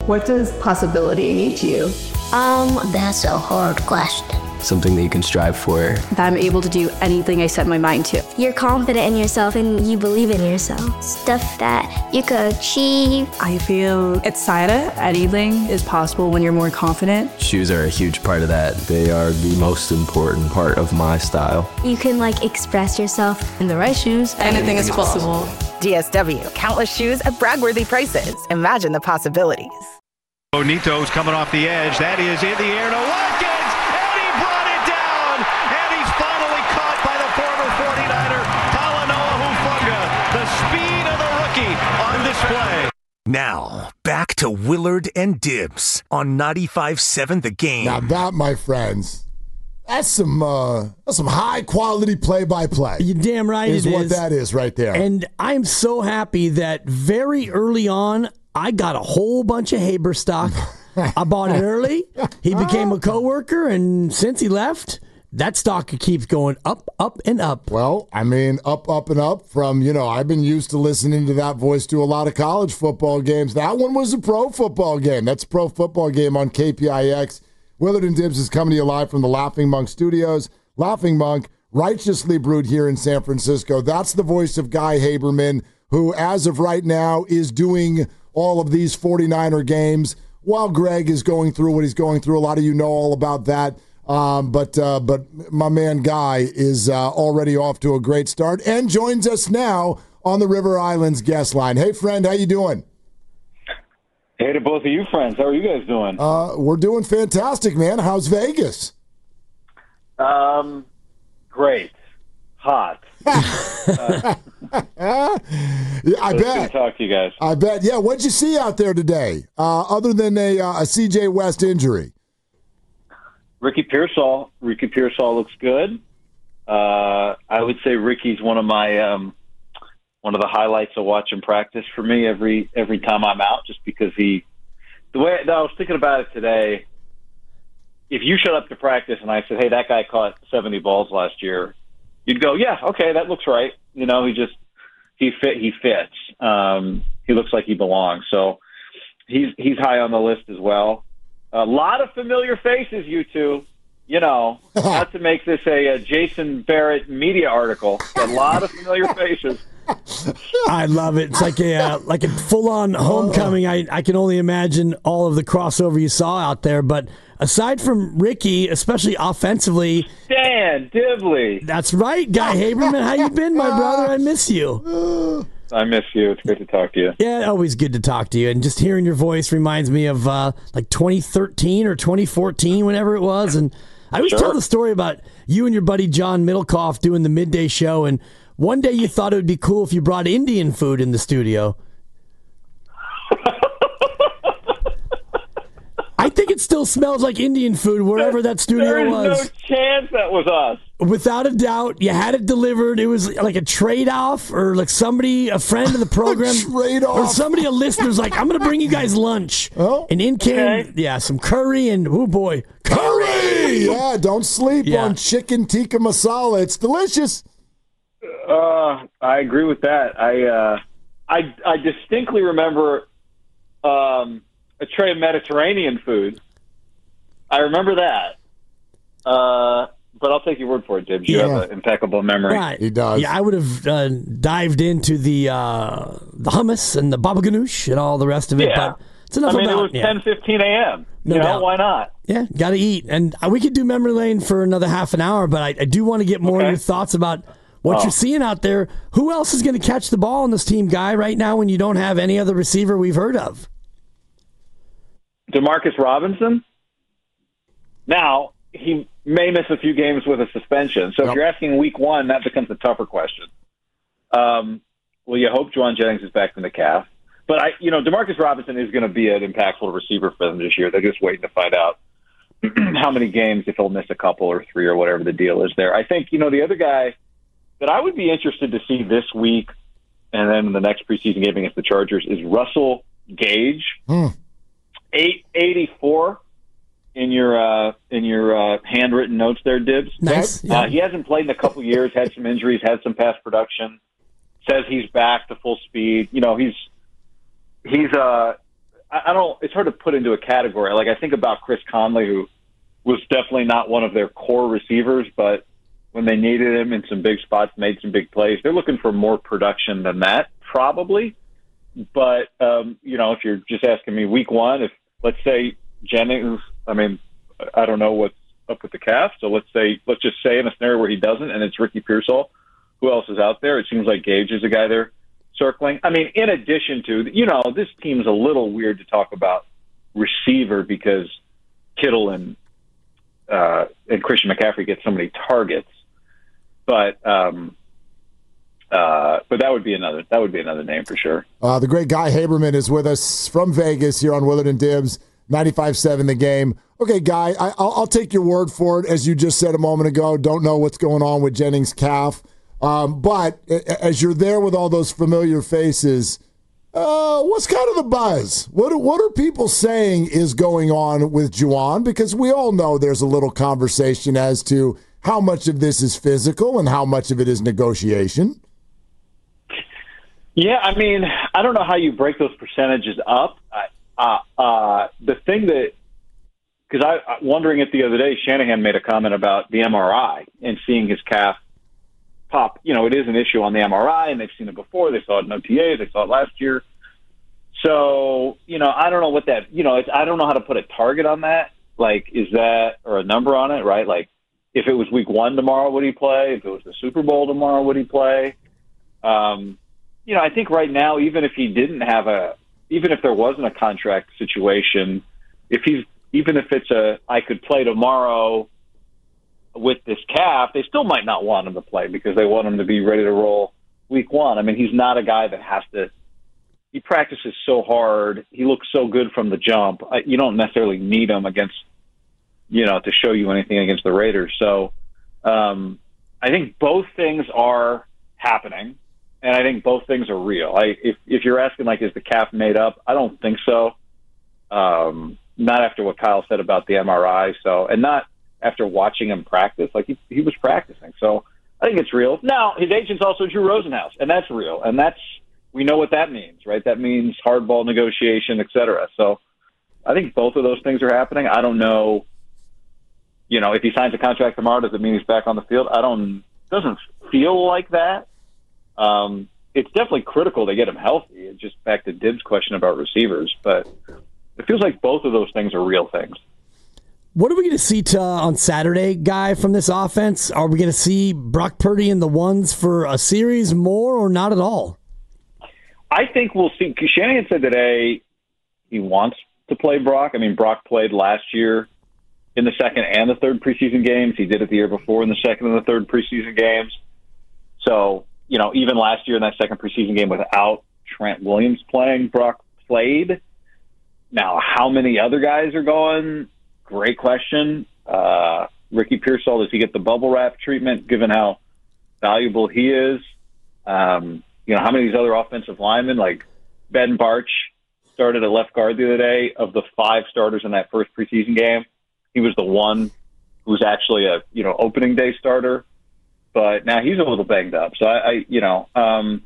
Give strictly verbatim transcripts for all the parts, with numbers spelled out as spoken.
What does possibility mean to you? Um, that's a hard question. Something that you can strive for. That I'm able to do anything I set my mind to. You're confident in yourself and you believe in yourself. Stuff that you could achieve. I feel excited. Anything is possible when you're more confident. Shoes are a huge part of that. They are the most important part of my style. You can like express yourself. In the right shoes, anything is possible. D S W, countless shoes at brag-worthy prices. Imagine the possibilities. Bonito's coming off the edge. That is in the air to Watkins, and he brought it down. And he's finally caught by the former forty-niner, Talanoa Hufanga. The speed of the rookie on display. Now, back to Willard and Dibs on ninety-five seven The Game. Now that, my friends, that's some uh, that's some high-quality play-by-play. You're damn right is it what is. that is right there. And I'm so happy that very early on, I got a whole bunch of Haber stock. I bought it early. He became a coworker, and since he left, that stock keeps going up, up, and up. Well, I mean, up, up, and up from, you know, I've been used to listening to that voice to a lot of college football games. That one was a pro football game. That's a pro football game on K P I X. Willard and Dibs is coming to you live from the Laughing Monk Studios. Laughing Monk, righteously brewed here in San Francisco. That's the voice of Guy Haberman, who, as of right now, is doing all of these forty-niner games while Greg is going through what he's going through. A lot of you know all about that. Um, but uh, but my man Guy is uh, already off to a great start and joins us now on the River Islands guest line. Hey, friend, how you doing? Hey to both of you friends. How are you guys doing? Uh, we're doing fantastic, man. How's Vegas? Um, great. Hot. uh, yeah, I so bet. Good to talk to you guys. I bet. Yeah, what'd you see out there today, uh, other than a, uh, a C J West injury? Ricky Pearsall. Ricky Pearsall looks good. Uh, I would say Ricky's one of my um, one of the highlights of watching practice for me every every time I'm out, just because he. The way I was thinking about it today, if you showed up to practice and I said, "Hey, that guy caught seventy balls last year," you'd go, "Yeah, okay, that looks right." You know, he just he fit he fits. Um, he looks like he belongs. So he's he's high on the list as well. A lot of familiar faces, you two. You know, not to make this a, a Jason Barrett media article. A lot of familiar faces. I love it. It's like a uh, like a full on homecoming. I I can only imagine all of the crossover you saw out there. But aside from Ricky, especially offensively, Dan Dibley. That's right, Guy Haberman. How you been, my brother? I miss you. I miss you. It's great to talk to you. Yeah, always good to talk to you. And just hearing your voice reminds me of uh, like twenty thirteen or twenty fourteen, whenever it was. And I always Sure. tell the story about you and your buddy John Middlecoff doing the midday show. And one day you thought it would be cool if you brought Indian food in the studio. I think it still smells like Indian food wherever that studio There's was. no chance that was us. Without a doubt, you had it delivered. It was like a trade-off, or like somebody, a friend of the program, trade-off. or somebody, a listener's like, I'm going to bring you guys lunch. Oh, and in came, okay. yeah, some curry and, oh boy, curry! Yeah, don't sleep Yeah. on chicken tikka masala. It's delicious. Uh, I agree with that. I uh, I I distinctly remember um, a tray of Mediterranean food. I remember that. Uh, but I'll take your word for it, Dibs. You Yeah. have an impeccable memory. Right. He does. Yeah, I would have uh, dived into the uh, the hummus and the baba ganoush and all the rest of it. Yeah. But it's enough I mean, about it was yeah. ten fifteen a.m. No you know, doubt. why not? Yeah, got to eat. And uh, we could do memory lane for another half an hour, but I, I do want to get more Okay. of your thoughts about what Oh. you're seeing out there. Who else is going to catch the ball on this team, Guy, right now when you don't have any other receiver we've heard of? Demarcus Robinson. Now, he may miss a few games with a suspension. So Yep. if you're asking week one, that becomes a tougher question. Um, well, you hope Juwan Jennings is back from the calf. But, I, you know, Demarcus Robinson is going to be an impactful receiver for them this year. They're just waiting to find out how many games, if he'll miss a couple or three or whatever the deal is there. I think, you know, the other guy that I would be interested to see this week and then the next preseason game against the Chargers is Russell Gage. Hmm. eight eighty-four in your uh, in your uh, handwritten notes there, Dibs. Nice. Uh, Yeah. he hasn't played in a couple years, had some injuries, had some past production. Says he's back to full speed. You know, he's he's. Uh, I, I don't. It's hard to put into a category. Like I think about Chris Conley, who was definitely not one of their core receivers, but when they needed him in some big spots, made some big plays. They're looking for more production than that, probably. But um, you know, if you're just asking me, week one, if let's say Jennings, I mean, I don't know what's up with the calf, so let's say let's just say in a scenario where he doesn't, and it's Ricky Pearsall. Who else is out there? It seems like Gage is a guy there circling. I mean, in addition to, you know, this team's a little weird to talk about receiver because Kittle and uh, and Christian McCaffrey get so many targets. But um, uh, but that would be another that would be another name for sure. Uh, the great Guy Haberman is with us from Vegas here on Willard and Dibs, ninety-five seven The Game. Okay, Guy, I, I'll, I'll take your word for it. As you just said a moment ago, don't know what's going on with Jennings' calf. Um, but as you're there with all those familiar faces, uh, what's kind of the buzz? What are, what are people saying is going on with Juwan? Because we all know there's a little conversation as to how much of this is physical and how much of it is negotiation. Yeah, I mean, I don't know how you break those percentages up. Uh, uh, the thing that, because I, I wondering it the other day, Shanahan made a comment about the M R I and seeing his calf pop. You know, it is an issue on the M R I, and they've seen it before. They saw it in O T A. They saw it last year. So, you know, I don't know what that, you know, it's, I don't know how to put a target on that. Like, is that, or a number on it, right? Like, if it was week one tomorrow, would he play? If it was the Super Bowl tomorrow, would he play? Um, you know, I think right now, even if he didn't have a, even if there wasn't a contract situation, if he's, even if it's a, I could play tomorrow with this calf, they still might not want him to play because they want him to be ready to roll week one. I mean, he's not a guy that has to, he practices so hard. He looks so good from the jump. I, you don't necessarily need him against, you know, to show you anything against the Raiders. So um, I think both things are happening, and I think both things are real. I, if, if you're asking, like, is the calf made up? I don't think so. Um, not after what Kyle said about the M R I. So, and not after watching him practice. Like, he, he was practicing. So I think it's real. Now, his agent's also Drew Rosenhaus, and that's real. And that's, we know what that means, right? That means hardball negotiation, et cetera. So I think both of those things are happening. I don't know, you know, if he signs a contract tomorrow, does it mean he's back on the field? I don't, doesn't feel like that. Um, it's definitely critical to get him healthy. It's just back to Dib's question about receivers, but it feels like both of those things are real things. What are we going to see to, uh, on Saturday, Guy, from this offense? Are we going to see Brock Purdy in the ones for a series more or not at all? I think we'll see. Shanahan said today he wants to play Brock. I mean, Brock played last year in the second and the third preseason games. He did it the year before in the second and the third preseason games. So, you know, even last year in that second preseason game without Trent Williams playing, Brock played. Now, how many other guys are going? Great question. Uh, Ricky Pearsall, does he get the bubble wrap treatment given how valuable he is? Um, you know, how many of these other offensive linemen, like Ben Barch, started at left guard the other day? Of the five starters in that first preseason game, he was the one who was actually a, you know, opening day starter. But now he's a little banged up. So, I, I you know, um,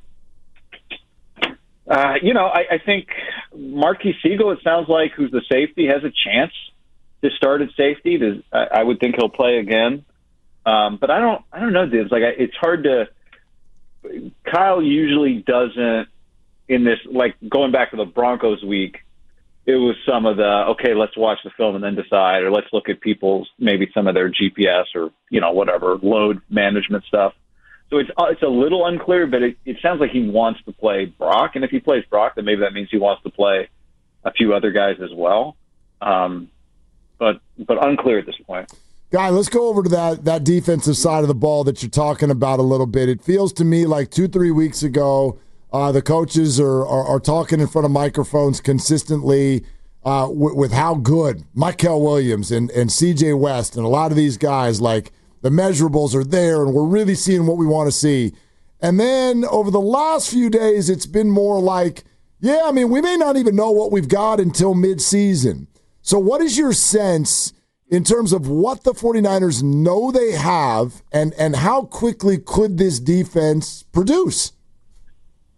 uh, you know, I, I think Marquis Siegel, it sounds like, who's the safety, has a chance to start at safety. Does, I, I would think he'll play again. Um, but I don't, I don't know, Dibs. Like, I, it's hard to. Kyle usually doesn't in this. Like going back to the Broncos week, it was some of the okay, let's watch the film and then decide, or let's look at people's maybe some of their G P S or you know whatever load management stuff. So it's it's a little unclear, but it, it sounds like he wants to play Brock, and if he plays Brock, then maybe that means he wants to play a few other guys as well. Um, but but unclear at this point. Guy, let's go over to that that defensive side of the ball that you're talking about a little bit. It feels to me like two, three weeks ago, uh, the coaches are, are are talking in front of microphones consistently uh, w- with how good Mykel Williams and, and C J West and a lot of these guys, like the measurables are there and we're really seeing what we want to see. And then over the last few days, it's been more like, yeah, I mean, we may not even know what we've got until midseason. So what is your sense in terms of what the 49ers know they have and, and how quickly could this defense produce?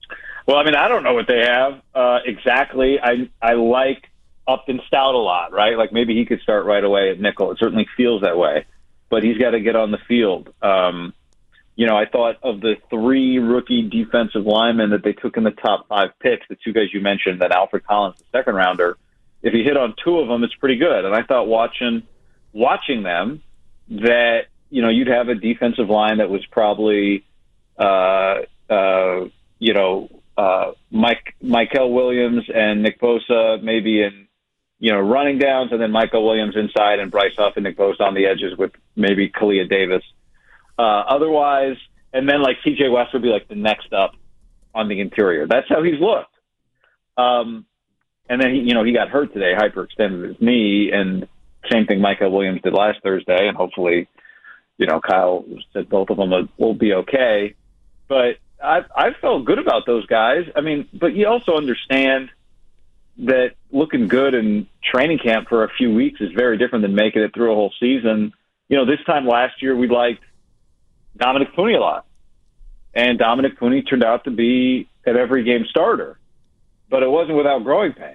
Well, I mean, I don't know what they have uh, exactly. I I like Upton Stout a lot, right? Like maybe he could start right away at nickel. It certainly feels that way, but he's got to get on the field. Um, you know, I thought of the three rookie defensive linemen that they took in the top five picks, the two guys you mentioned, that Alfred Collins, the second rounder. If he hit on two of them, it's pretty good. And I thought watching watching them that, you know, you'd have a defensive line that was probably, uh, uh, you know, uh, Mike, Michael Williams and Nick Bosa maybe in, you know, running downs, and then Michael Williams inside and Bryce Huff and Nick Bosa on the edges with maybe Kalia Davis. Uh, otherwise, and then like C J West would be like the next up on the interior. That's how he's looked. Um, and then, he, you know, he got hurt today, hyperextended his knee, and same thing Michael Williams did last Thursday, and hopefully, you know, Kyle said both of them will, will be okay. But I I felt good about those guys. I mean, but you also understand that looking good in training camp for a few weeks is very different than making it through a whole season. You know, this time last year we liked Dominic Pooney a lot, and Dominic Pooney turned out to be an every game starter, but it wasn't without growing pain.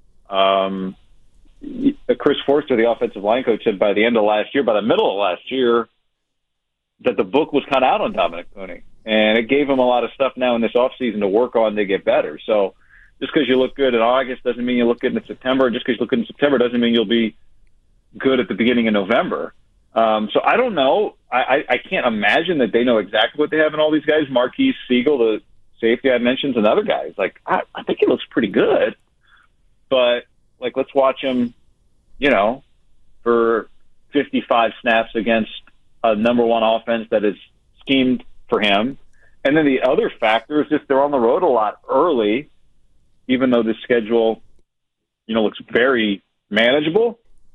Um, Chris Forster, the offensive line coach, said by the end of last year, by the middle of last year, that the book was kind of out on Dominic Pooney, and it gave him a lot of stuff now in this offseason to work on to get better. So just because you look good in August doesn't mean you look good in September. Just because you look good in September doesn't mean you'll be good at the beginning of November. Um, so I don't know. I, I, I can't imagine that they know exactly what they have in all these guys. Marquise Siegel, the safety I mentioned, and other guys. Like, I, I think he looks pretty good. But, like, let's watch him, you know, for fifty-five snaps against a number one offense that is schemed for him. And then the other factor is just they're on the road a lot early, even though the schedule, you know, looks very manageable,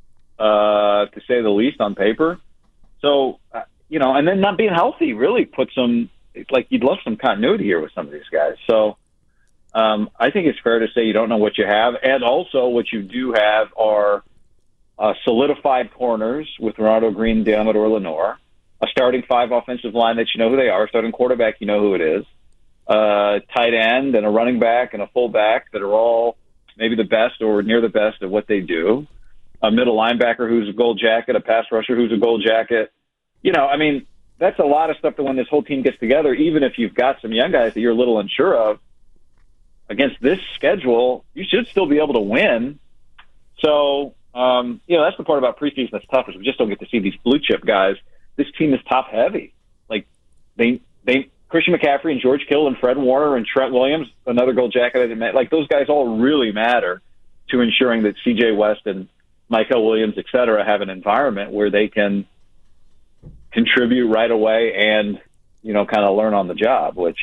uh, to say the least, on paper. So, uh, you know, and then not being healthy really puts them, it's like you'd love some continuity here with some of these guys. So um, I think it's fair to say you don't know what you have. And also what you do have are uh, solidified corners with Ronaldo Green, Deommodore Lenoir, a starting five offensive line that you know who they are, starting quarterback, you know who it is, uh, tight end and a running back and a fullback that are all maybe the best or near the best at what they do, a middle linebacker who's a gold jacket, a pass rusher who's a gold jacket. You know, I mean, that's a lot of stuff that when this whole team gets together, even if you've got some young guys that you're a little unsure of, against this schedule, you should still be able to win. So, um, you know, that's the part about preseason that's tough is we just don't get to see these blue chip guys. This team is top heavy. Like they, they, Christian McCaffrey and George Kittle and Fred Warner and Trent Williams, another gold jacket I didn't mention, like those guys all really matter to ensuring that C J West and Michael Williams, et cetera, have an environment where they can contribute right away and, you know, kind of learn on the job, which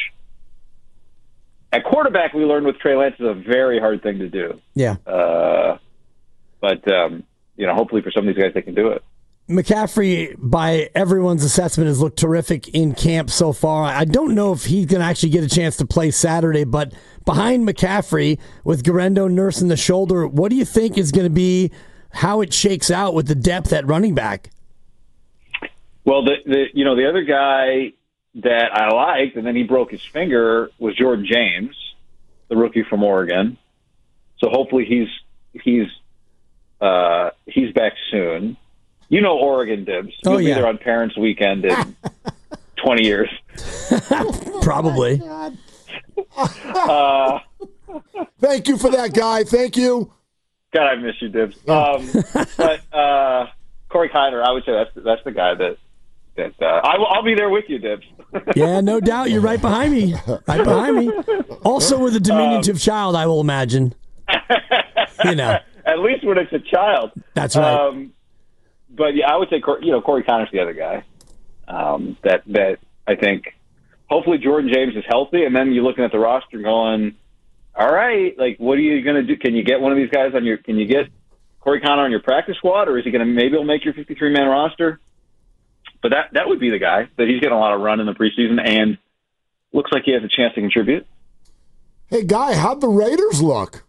at quarterback we learned with Trey Lance is a very hard thing to do. Yeah. Uh, but, um, you know, hopefully for some of these guys they can do it. McCaffrey, by everyone's assessment, has looked terrific in camp so far. I don't know if he's going to actually get a chance to play Saturday, but behind McCaffrey, with Garendo nursing the shoulder, what do you think is going to be how it shakes out with the depth at running back? Well, the, the you know, the other guy that I liked, and then he broke his finger, was Jordan James, the rookie from Oregon. So hopefully he's he's uh, he's back soon. You know Oregon, Dibs. You'll oh, yeah. be there on Parents' Weekend in twenty years. Probably. uh, Thank you for that, guy. Thank you. God, I miss you, Dibs. Um, but uh, Corey Kiner, I would say that's that's the guy that that uh, I will, I'll be there with you, Dibs. Yeah, no doubt. You're right behind me. Right behind me. Also with a diminutive um, child, I will imagine. You know. At least when it's a child. That's right. Um, but yeah, I would say you know Corey Kiner's the other guy. Um, that that I think. Hopefully Jordan James is healthy, and then you're looking at the roster going, all right, like, what are you going to do? Can you get one of these guys on your, can you get Corey Kiner on your practice squad, or is he going to, maybe he'll make your fifty-three man roster? But that, that would be the guy that he's getting a lot of run in the preseason and looks like he has a chance to contribute. Hey, Guy, how'd the Raiders look?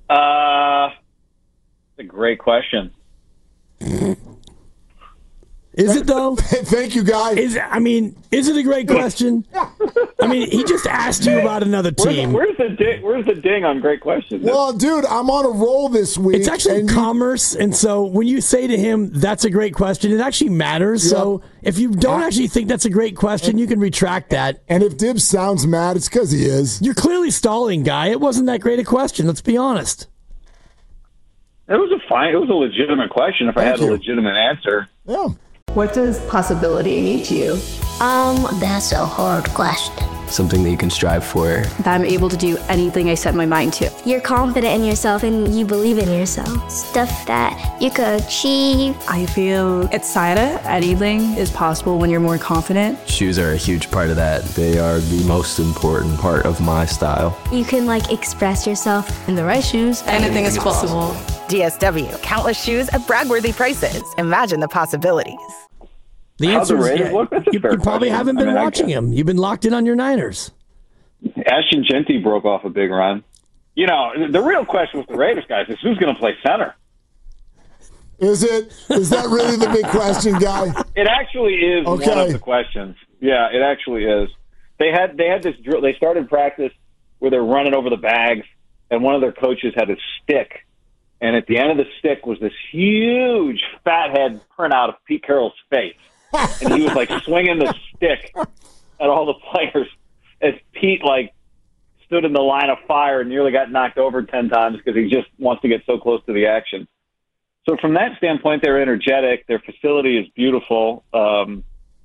Uh, that's a great question. Is it though? Thank you, Guy. Is I mean, is it a great question? I mean, he just asked you about another team. Where's, where's the ding, Where's the ding on great questions? Well, dude, I'm on a roll this week. It's actually and commerce, and so when you say to him, "That's a great question," it actually matters. Yep. So if you don't I, actually think that's a great question, and, you can retract that. And if Dibs sounds mad, it's because he is. You're clearly stalling, Guy. It wasn't that great a question. Let's be honest. It was a fine. It was a legitimate question. If Thank I had you. a legitimate answer. Yeah. What does possibility mean to you? Um, that's a hard question. Something that you can strive for. That I'm able to do anything I set my mind to. You're confident in yourself and you believe in yourself. Stuff that you could achieve. I feel excited. Anything is possible when you're more confident. Shoes are a huge part of that. They are the most important part of my style. You can like express yourself. In the right shoes, anything is possible. D S W, countless shoes at brag-worthy prices. Imagine the possibilities. The answer is yeah, look, you, you probably question. haven't been I mean, watching him. You've been locked in on your Niners. Ashton Genty broke off a big run. You know, the real question with the Raiders, guys, is who's going to play center? Is it? Is that really the big question, Guy? It actually is okay. One of the questions. Yeah, it actually is. They had they had this drill. They started practice where they're running over the bags, and one of their coaches had a stick. And at the end of the stick was this huge fathead printout of Pete Carroll's face. And he was like swinging the stick at all the players as Pete like stood in the line of fire and nearly got knocked over ten times because he just wants to get so close to the action. So from that standpoint, they're energetic. Their facility is beautiful. Um,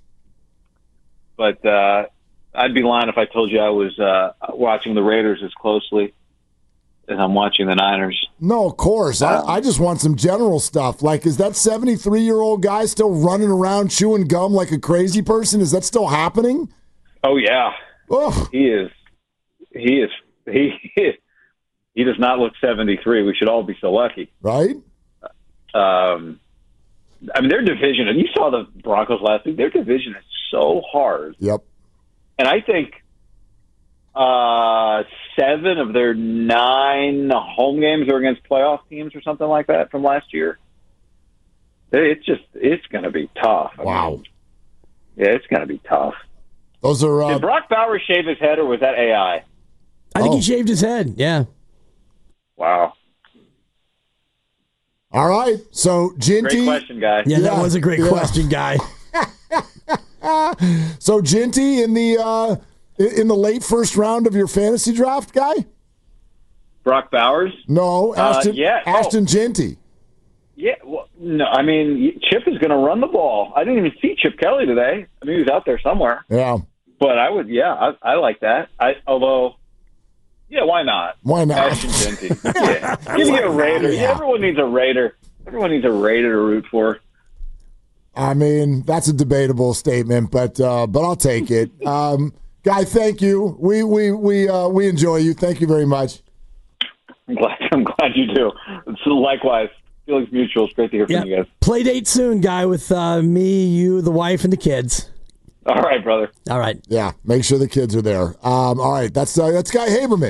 but uh, I'd be lying if I told you I was uh, watching the Raiders as closely as I'm watching the Niners. No, of course. Um, I, I just want some general stuff. Like, is that seventy-three-year-old guy still running around chewing gum like a crazy person? Is that still happening? Oh, yeah. Ugh. He is. He is. He is. He does not look seventy-three. We should all be so lucky. Right? Um, I mean, their division, and you saw the Broncos last week, their division is so hard. Yep. And I think uh, seven of their nine home games are against playoff teams or something like that from last year. It's just, it's going to be tough. I wow. mean, yeah, it's going to be tough. Those are. Uh, Did Brock Bowers shave his head, or was that A I? I think oh. he shaved his head. Yeah. Wow. All right. So, Ginty. Great question, guy. Yeah, yeah. that was a great yeah. question, Guy. So, Ginty in the uh, in the late first round of your fantasy draft, Guy? Brock Bowers? No, Ashton. Uh, yeah. Ashton oh. Ginty. Yeah. Well, no, I mean, Chip is going to run the ball. I didn't even see Chip Kelly today. I mean, he was out there somewhere. Yeah. But I would, yeah, I, I like that. I although. Yeah, why not? Why not? Ashton Ginty. Yeah. Give me a Raider. Yeah. Everyone needs a Raider. Everyone needs a Raider to root for. I mean, that's a debatable statement, but uh, but I'll take it. Um, Guy, thank you. We we we uh, we enjoy you. Thank you very much. I'm glad. I'm glad you do. So likewise, feelings mutual. It's great to hear from yeah. you guys. Play date soon, Guy, with uh, me, you, the wife, and the kids. All right, brother. All right. Yeah, make sure the kids are there. Um, all right, that's uh, that's Guy Haberman.